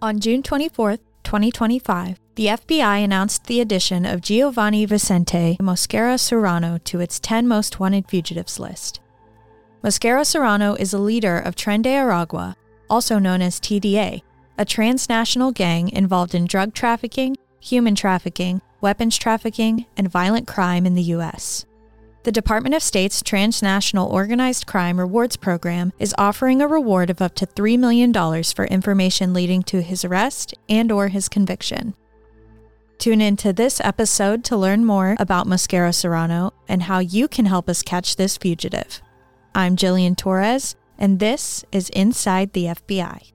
On June 24, 2025, the FBI announced the addition of Giovanni Vicente Mosquera Serrano to its 10 most wanted fugitives list. Mosquera Serrano is a leader of Tren de Aragua, also known as TDA, a transnational gang involved in drug trafficking, human trafficking, weapons trafficking, and violent crime in the U.S. The Department of State's Transnational Organized Crime Rewards Program is offering a reward of up to $3 million for information leading to his arrest and/or his conviction. Tune into this episode to learn more about Mosquera Serrano and how you can help us catch this fugitive. I'm Jillian Torres, and this is Inside the FBI.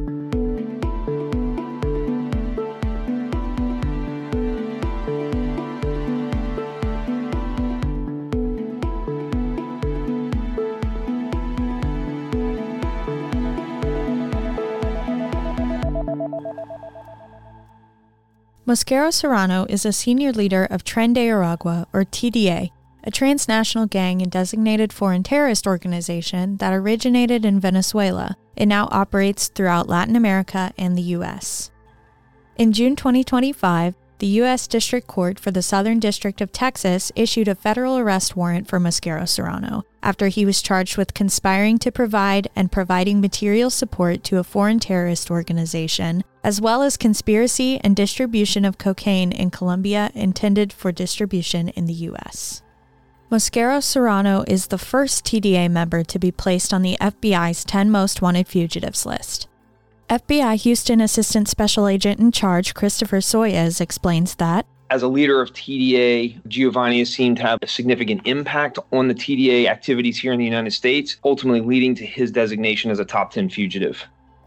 Mosquera Serrano is a senior leader of Tren de Aragua, or TDA, a transnational gang and designated foreign terrorist organization that originated in Venezuela and now operates throughout Latin America and the U.S. In June 2025, the U.S. District Court for the Southern District of Texas issued a federal arrest warrant for Mosquera Serrano after he was charged with conspiring to provide and providing material support to a foreign terrorist organization, as well as conspiracy and distribution of cocaine in Colombia intended for distribution in the U.S. Mosquera Serrano is the first TDA member to be placed on the FBI's 10 most wanted fugitives list. FBI Houston Assistant Special Agent in Charge Christopher Soyes explains that, as a leader of TDA, Giovanni has seemed to have a significant impact on the TDA activities here in the United States, ultimately leading to his designation as a top 10 fugitive.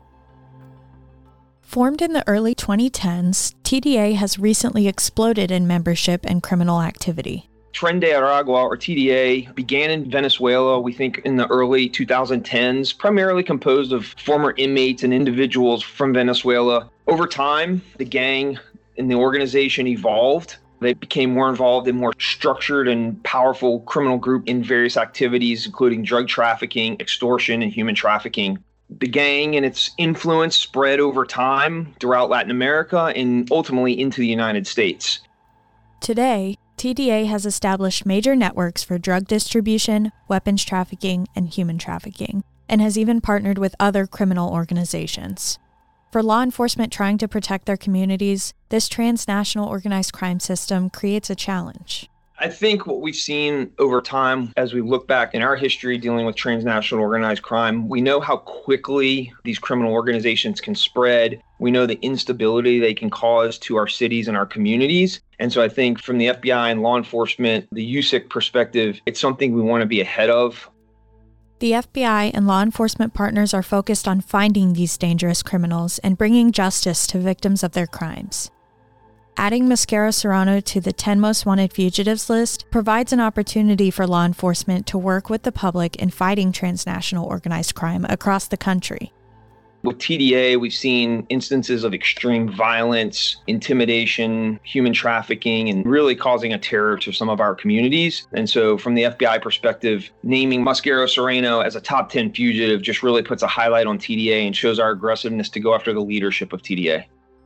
Formed in the early 2010s, TDA has recently exploded in membership and criminal activity. Tren de Aragua, or TDA, began in Venezuela, we think in the early 2010s, primarily composed of former inmates and individuals from Venezuela. Over time, the gang and the organization evolved. They became more involved in more structured and powerful criminal group in various activities, including drug trafficking, extortion, and human trafficking. The gang and its influence spread over time throughout Latin America and ultimately into the United States. Today, TDA has established major networks for drug distribution, weapons trafficking, and human trafficking, and has even partnered with other criminal organizations. For law enforcement trying to protect their communities, this transnational organized crime system creates a challenge. I think what we've seen over time as we look back in our history dealing with transnational organized crime, we know how quickly these criminal organizations can spread. We know the instability they can cause to our cities and our communities. And so I think from the FBI and law enforcement, the USIC perspective, it's something we want to be ahead of. The FBI and law enforcement partners are focused on finding these dangerous criminals and bringing justice to victims of their crimes. Adding Mosquera Serrano to the 10 most wanted fugitives list provides an opportunity for law enforcement to work with the public in fighting transnational organized crime across the country. With TDA, we've seen instances of extreme violence, intimidation, human trafficking, and really causing a terror to some of our communities. And so from the FBI perspective, naming Mosquera Serrano as a top 10 fugitive just really puts a highlight on TDA and shows our aggressiveness to go after the leadership of TDA.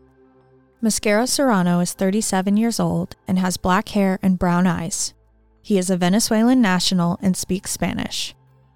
Mosquera Serrano is 37 years old and has black hair and brown eyes. He is a Venezuelan national and speaks Spanish.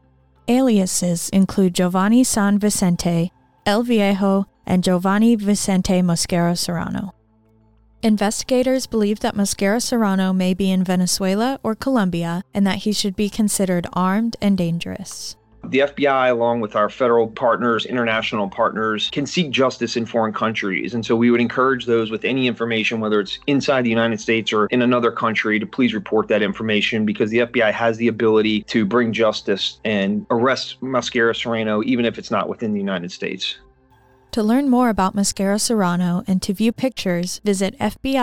Aliases include Giovanni San Vicente, El Viejo, and Giovanni Vicente Mosquera Serrano. Investigators believe that Mosquera Serrano may be in Venezuela or Colombia and that he should be considered armed and dangerous. The FBI, along with our federal partners, international partners, can seek justice in foreign countries. And so we would encourage those with any information, whether it's inside the United States or in another country, to please report that information because the FBI has the ability to bring justice and arrest Mosquera Serrano, even if it's not within the United States. To learn more about Mosquera Serrano and to view pictures, visit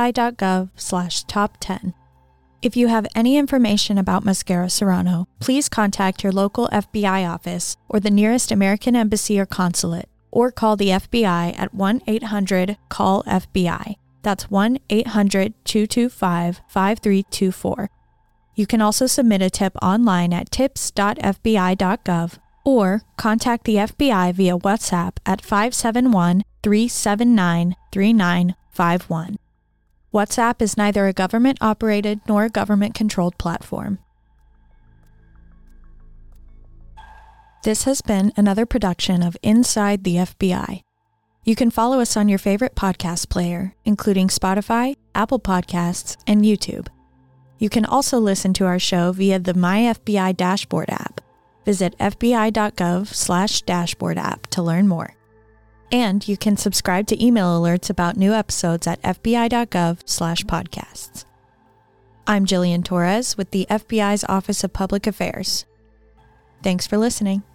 fbi.gov/top10. If you have any information about Mosquera Serrano, please contact your local FBI office or the nearest American embassy or consulate, or call the FBI at 1-800-CALL-FBI. That's 1-800-225-5324. You can also submit a tip online at tips.fbi.gov or contact the FBI via WhatsApp at 888-379-3951. WhatsApp is neither a government-operated nor a government-controlled platform. This has been another production of Inside the FBI. You can follow us on your favorite podcast player, including Spotify, Apple Podcasts, and YouTube. You can also listen to our show via the MyFBI Dashboard app. Visit fbi.gov/dashboard app to learn more. And you can subscribe to email alerts about new episodes at fbi.gov/podcasts. I'm Jillian Torres with the FBI's Office of Public Affairs. Thanks for listening.